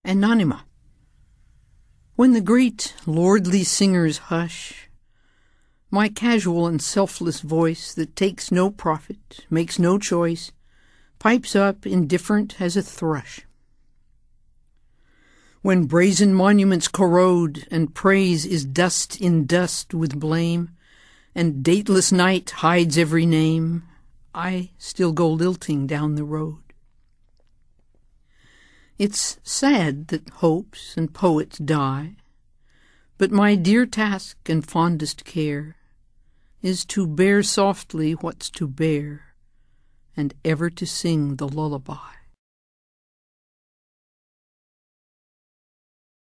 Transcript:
Anonyma. When the great lordly singers hush, my casual and selfless voice that takes no profit, makes no choice, pipes up indifferent as a thrush. When brazen monuments corrode, and praise is dust in dust with blame, and dateless night hides every name, I still go lilting down the road. It's sad that hopes and poets die, but my dear task and fondest care is to bear softly what's to bear, and ever to sing the lullaby.